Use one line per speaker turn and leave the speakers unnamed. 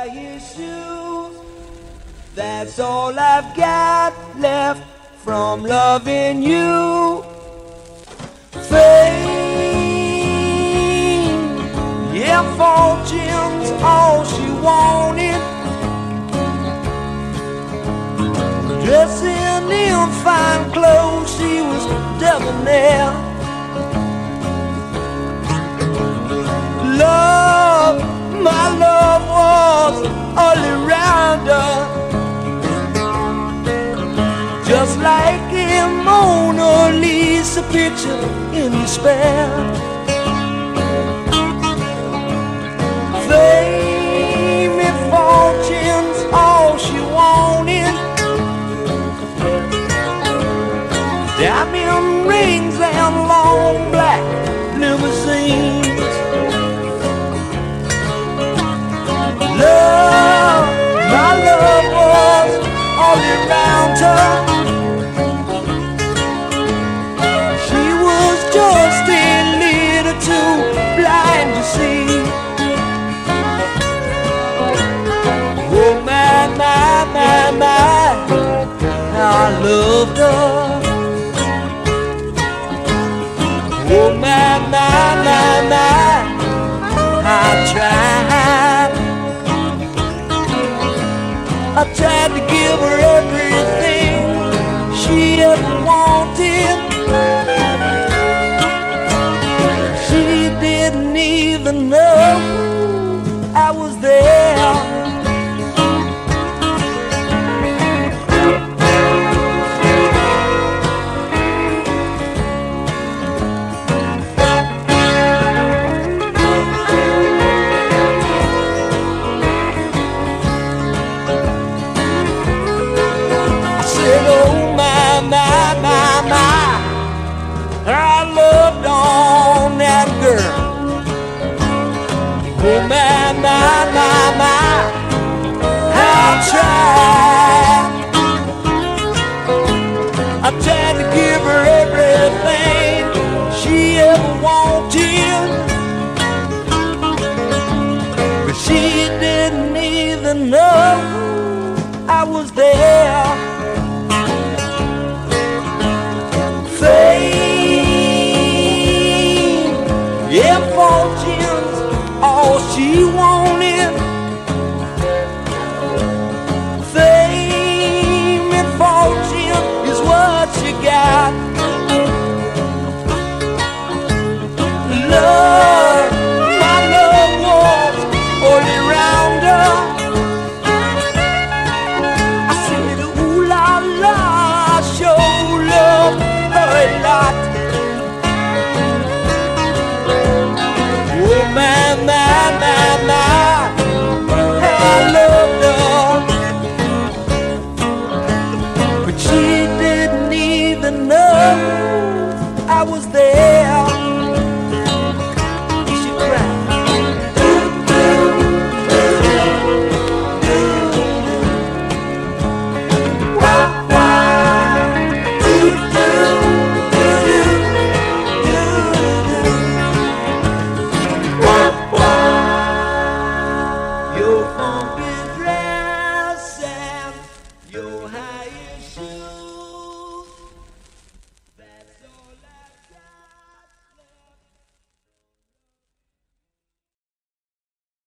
your shoes. That's all I've got left from loving you. Fame, yeah, fortune's all she wanted. Dressing in fine clothes, she was debonair. Love, my love was all around her, just like a Mona Lisa picture in despair. Fame and fortune's all she wanted. Diamond rings and long black limousines. Love, my love was all around her. She was just a little too blind to see. Oh my, my, my, my, how I loved her. Oh my, my, my, my, I tried. I tried to give her everything she ever wanted. She didn't even know I was there. Oh my, my, my, my, I tried to give her everything she ever wanted, but she didn't even know I was there. Fame, yeah, fortune's all she wanted.